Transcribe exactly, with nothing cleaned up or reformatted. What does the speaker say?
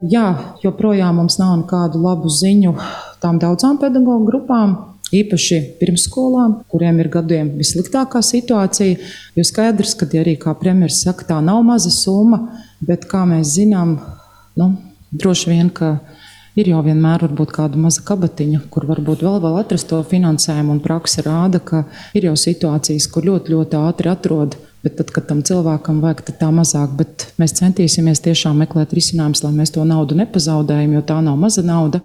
Jā, joprojām mums nav nekādu labu ziņu tām daudzām pedagoģu grupām, īpaši pirmsskolām, kuriem ir gadiem vissliktākā situācija. Jo skaidrs, ka arī, kā premjeras saka, tā nav maza summa, bet, kā mēs zinām, nu, droši vien, ka ir jau vienmēr varbūt kāda maza kabatiņa, kur varbūt vēl, vēl atrast to finansējumu, un praksa rāda, ka ir jau situācijas, kur ļoti, ļoti ātri atrod. Bet tad, kad tam cilvēkam vajag, tad tā mazāk. Bet mēs centīsimies tiešām meklēt risinājumus, lai mēs to naudu nepazaudējam, jo tā nav maza nauda.